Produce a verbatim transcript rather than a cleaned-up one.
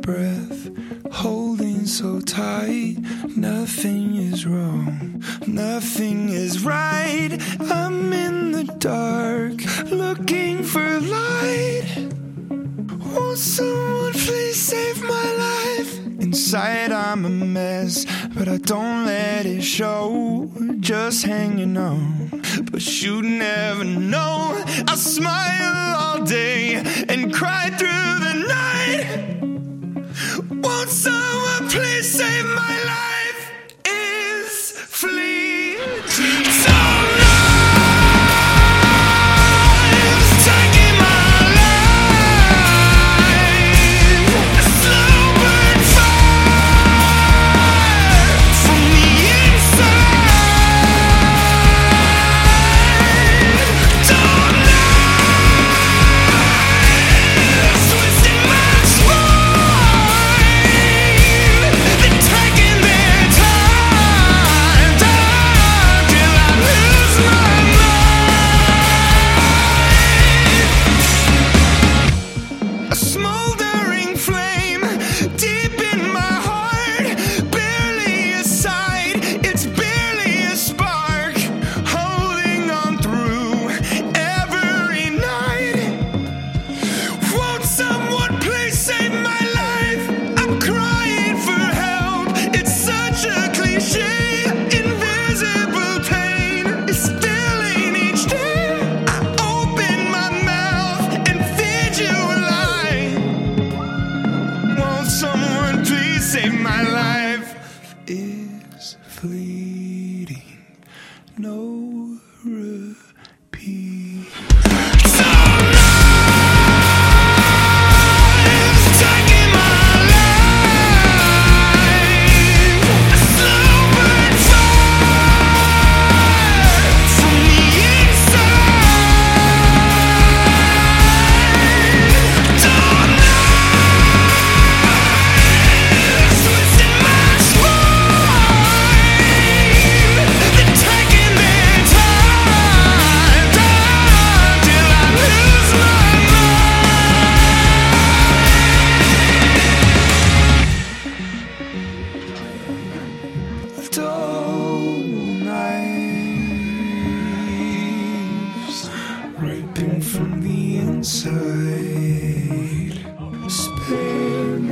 breath, holding so tight. Nothing is wrong, nothing is right. I'm in the dark, looking for light. Won't someone please save my life? Inside I'm a mess, but I don't let it show. Just hanging on, but you never know. I smile all day and cry through the night. Won't someone please save my life? Is fleeting. So save my life is fleeting, no repeat. Dull knives ripping from the inside. Spare me.